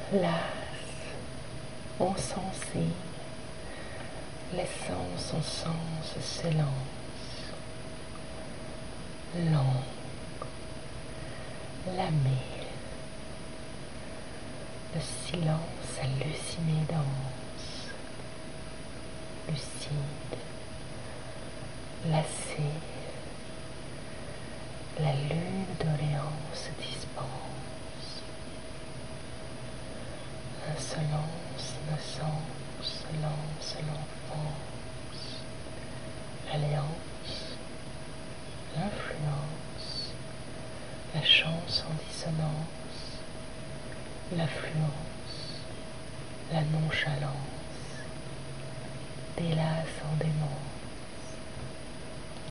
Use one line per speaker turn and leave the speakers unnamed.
Lasse, encensé, laissant son sens s'élance, longue, lamée, le silence halluciné danse, lucide, lassé, la lune d'Orléans se dispense. Insolence, innocence, lance l'enfance, alliance, l'influence, la chance en dissonance, l'affluence, la nonchalance, délace en démence.